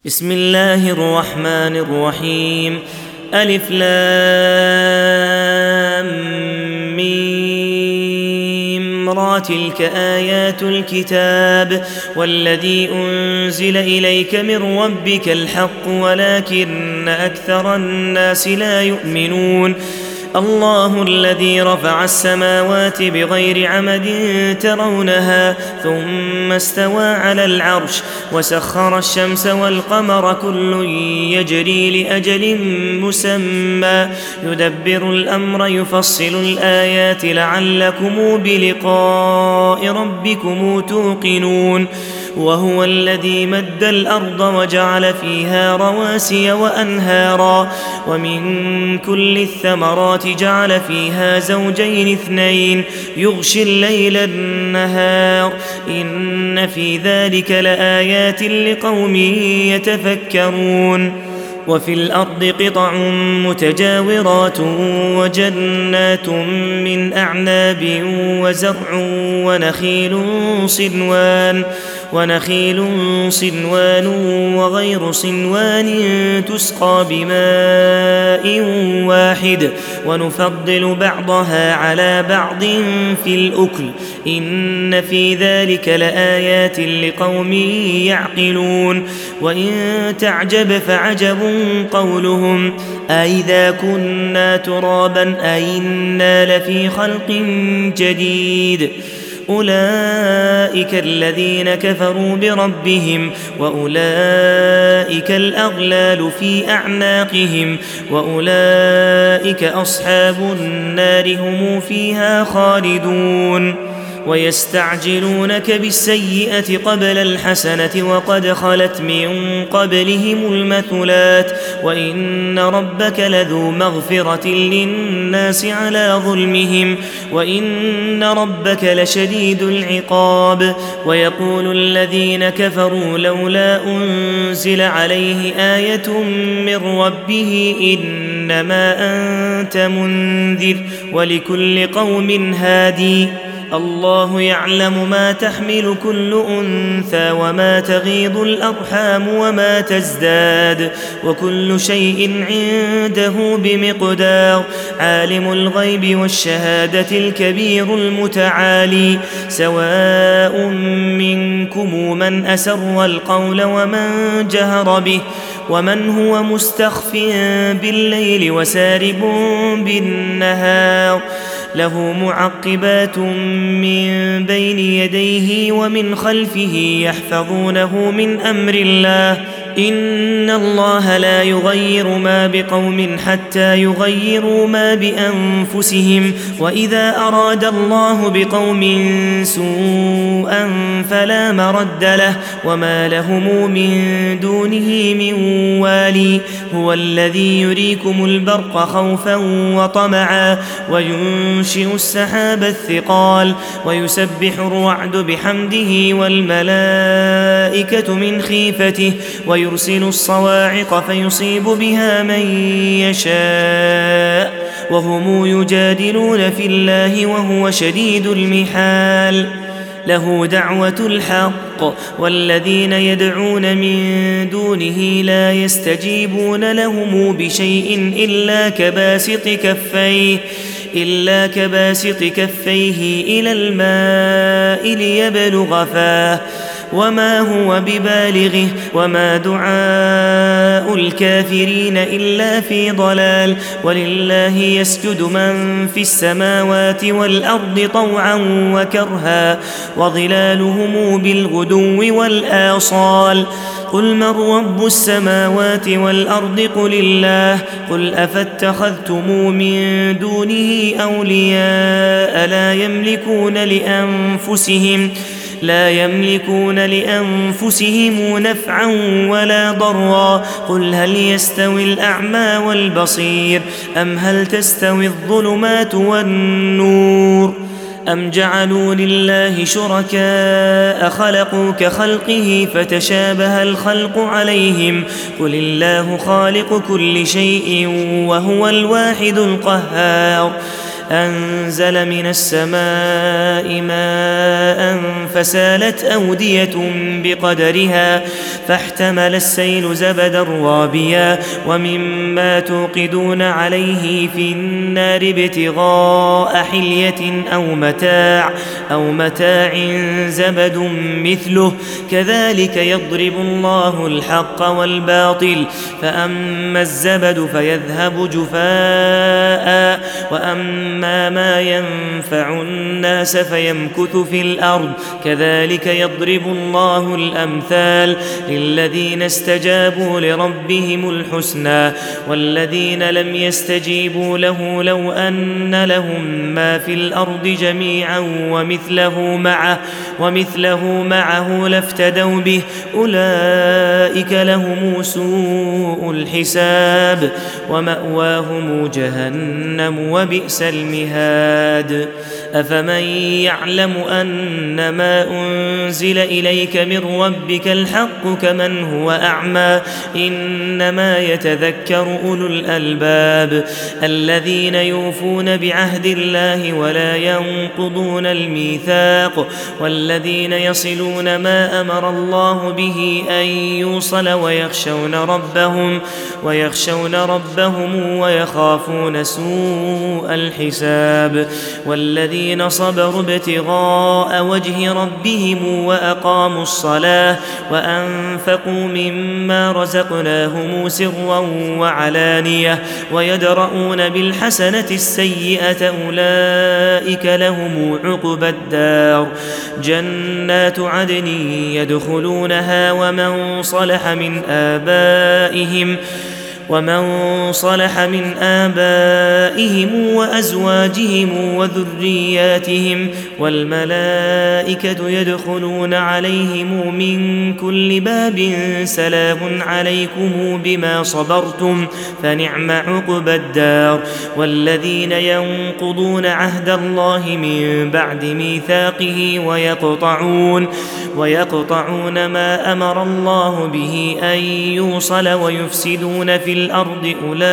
بسم الله الرحمن الرحيم. ألف لام ميم را تلك آيات الكتاب والذي أنزل إليك من ربك الحق ولكن أكثر الناس لا يؤمنون. الله الذي رفع السماوات بغير عمد ترونها ثم استوى على العرش وسخر الشمس والقمر كل يجري لأجل مسمى يدبر الأمر يفصل الآيات لعلكم بلقاء ربكم توقنون. وهو الذي مد الأرض وجعل فيها رواسي وأنهارا ومن كل الثمرات جعل فيها زوجين اثنين يغشي الليل النهار إن في ذلك لآيات لقوم يتفكرون. وفي الأرض قطع متجاورات وجنات من أعناب وزرع ونخيل صنوان وغير صنوان تسقى بماء واحد ونفضل بعضها على بعض في الأكل إن في ذلك لآيات لقوم يعقلون. وإن تعجب فعجب قولهم أإذا كنا ترابا أإنا لفي خلق جديد. أولئك الذين كفروا بربهم وأولئك الأغلال في أعناقهم وأولئك أصحاب النار هم فيها خالدون. ويستعجلونك بالسيئة قبل الحسنة وقد خلت من قبلهم المثلات وإن ربك لذو مغفرة للناس على ظلمهم وإن ربك لشديد العقاب. ويقول الذين كفروا لولا أنزل عليه آية من ربه إنما أنت منذر ولكل قوم هادي. الله يعلم ما تحمل كل أنثى وما تغيض الأرحام وما تزداد وكل شيء عنده بمقدار. عالم الغيب والشهادة الكبير المتعالي. سواء منكم من أسر القول ومن جهر به ومن هو مستخف بالليل وسارب بالنهار. له معقبات من بين يديه ومن خلفه يحفظونه من أمر الله إن الله لا يغير ما بقوم حتى يغيروا ما بأنفسهم وإذا أراد الله بقوم سوءا فلا مرد له وما لهم من دونه من والي. هو الذي يريكم البرق خوفا وطمعا وينشئ السحاب الثقال ويسبح الرعد بحمده والملائكة من خيفته ويرسل الصواعق فيصيب بها من يشاء وهم يجادلون في الله وهو شديد المحال. له دعوة الحق والذين يدعون من دونه لا يستجيبون لهم بشيء إلا كباسط كفيه إلى الماء ليبلغ فاه وما هو ببالغه وما دعاء الكافرين إلا في ضلال. ولله يسجد من في السماوات والأرض طوعا وكرها وظلالهم بالغدو والآصال. قل من رب السماوات والأرض قل الله. قل أفاتخذتم من دونه أولياء لا يملكون لأنفسهم نفعا ولا ضرا. قل هل يستوي الأعمى والبصير أم هل تستوي الظلمات والنور أم جعلوا لله شركاء خلقوا كخلقه فتشابه الخلق عليهم قل الله خالق كل شيء وهو الواحد القهار. أنزل من السماء ماء فسالت أودية بقدرها فاحتمل السيل زبدا رابيا ومما توقدون عليه في النار ابتغاء حلية أو متاع زبد مثله كذلك يضرب الله الحق والباطل فأما الزبد فيذهب جفاء وأما ما ينفع الناس فيمكث في الأرض كذلك يضرب الله الأمثال للذين استجابوا لربهم الحسنى والذين لم يستجيبوا له لو أن لهم ما في الأرض جميعا ومثله معه لافتدوا به أولئك لهم سوء الحساب ومأواهم جهنم وبئس المهاد أفمن يعلم أن ما أنزل إليك من ربك الحق كمن هو أعمى إنما يتذكر أولو الألباب الذين يوفون بعهد الله ولا ينقضون الميثاق والذين يصلون ما أمر الله به أن يوصل ويخشون ربهم ويخافون سوء الحساب والذين صبروا ابتغاء وجه ربهم وأقاموا الصلاة وأنفقوا مما رزقناهم سرا وعلانية ويدرؤون بالحسنة السيئة أولئك لهم عقبى الدار جنات عدن يدخلونها ومن صلح من آبائهم وأزواجهم وذرياتهم والملائكة يدخلون عليهم من كل باب سلام عليكم بما صبرتم فنعم عقبى الدار والذين ينقضون عهد الله من بعد ميثاقه ويقطعون ما أمر الله به أن يوصل ويفسدون في الأرض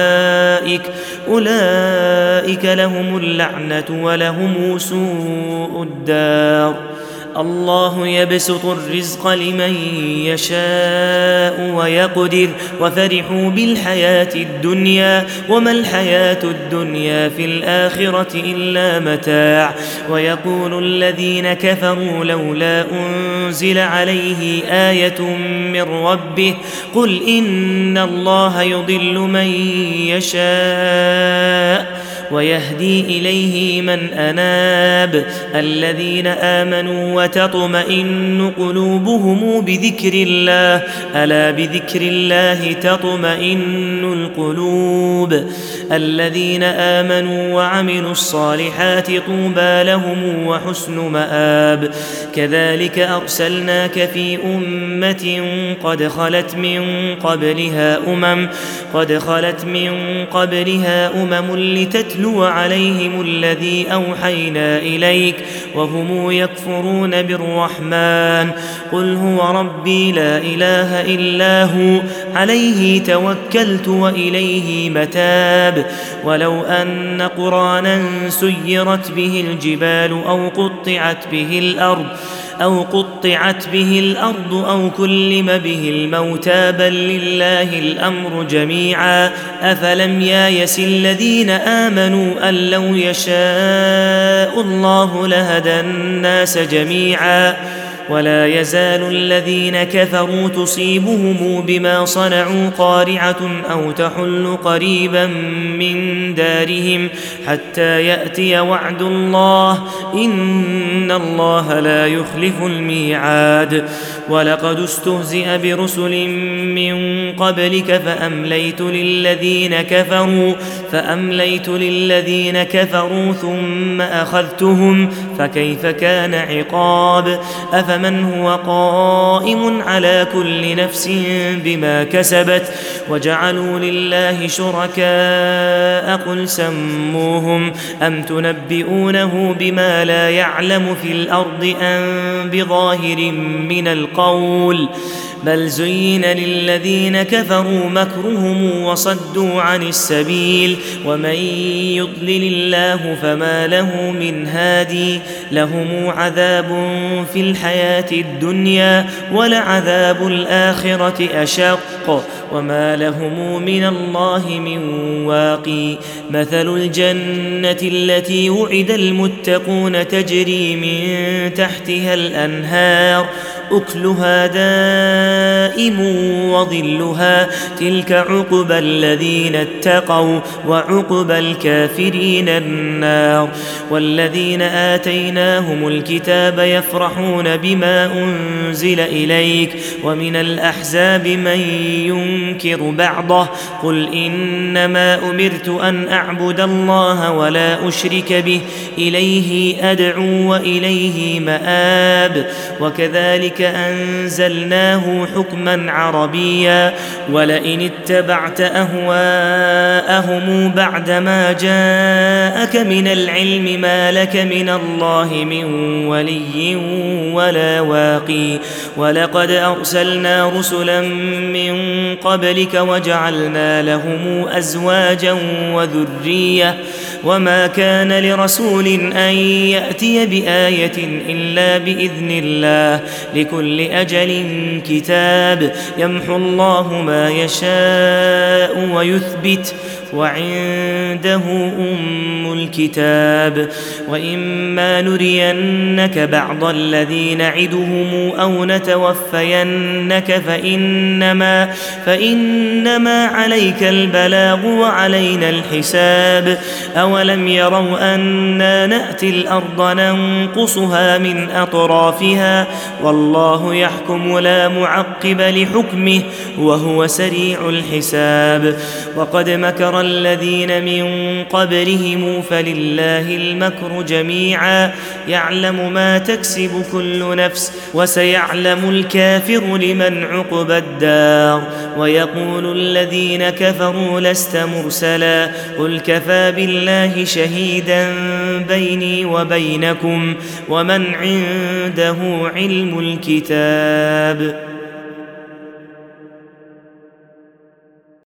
أولئك لهم اللعنة ولهم سوء الدار الله يبسط الرزق لمن يشاء ويقدر وفرحوا بالحياة الدنيا وما الحياة الدنيا في الآخرة إلا متاع ويقول الذين كفروا لولا أنزل عليه آية من ربه قل إن الله يضل من يشاء ويهدي إليه من أناب الذين آمنوا وتطمئن قلوبهم بذكر الله ألا بذكر الله تطمئن القلوب الذين آمنوا وعملوا الصالحات طوبى لهم وحسن مآب كذلك أرسلناك في أمة قد خلت من قبلها أمم لتتلو عليهم الذي أوحينا إليك وهم يكفرون بالرحمن قل هو ربي لا إله إلا هو عليه توكلت وإليه متاب ولو أن قرآنا سيرت به الجبال أو قطعت به الأرض أو كلم به الموتى بل لله الأمر جميعا أفلم ييأس الذين آمنوا أن لو يشاء الله لهدى الناس جميعا ولا يزال الذين كفروا تصيبهم بما صنعوا قارعة أو تحل قريبا من دارهم حتى يأتي وعد الله إن الله لا يخلف الميعاد ولقد استهزئ برسل من قبلك فأمليت للذين كفروا ثم أخذتهم فكيف كان عقاب أفمن هو قائم على كل نفس بما كسبت وجعلوا لله شركاء قل سموهم أم تنبئونه بما لا يعلم في الأرض أم بظاهر من القول بل زين للذين كفروا مكرهم وصدوا عن السبيل ومن يضلل الله فما له من هادي لهم عذاب في الحياة الدنيا ولعذاب الآخرة أشق وما لهم من الله من واقي مثل الجنة التي وعد المتقون تجري من تحتها الأنهار أكلها دائم وظلها تلك عقبى الذين اتقوا وعقبى الكافرين النار والذين آتيناهم الكتاب يفرحون بما أنزل إليك ومن الأحزاب من ينكر بعضه قل إنما أمرت أن أعبد الله ولا أشرك به إليه أدعو وإليه مآب وكذلك أنزلناه حكما عربيا ولئن اتبعت أهواءهم بعدما جاءك من العلم ما لك من الله من ولي ولا واقي ولقد أرسلنا رسلا من قبلك وجعلنا لهم أزواجا وذرية وما كان لرسول أن يأتي بآية إلا بإذن الله لكل أجل كتاب يمحو الله ما يشاء ويثبت وعنده الكتاب وإما نرينك بعض الذي نعدهم أو نتوفينك فإنما عليك البلاغ وعلينا الحساب أولم يروا أنا نأتي الأرض ننقصها من أطرافها والله يحكم لا معقب لحكمه وهو سريع الحساب وقد مكر الذين من قبلهم فلله المكر جميعا يعلم ما تكسب كل نفس وسيعلم الكافر لمن عقبى الدار ويقول الذين كفروا لست مرسلا قل كفى بالله شهيدا بيني وبينكم ومن عنده علم الكتاب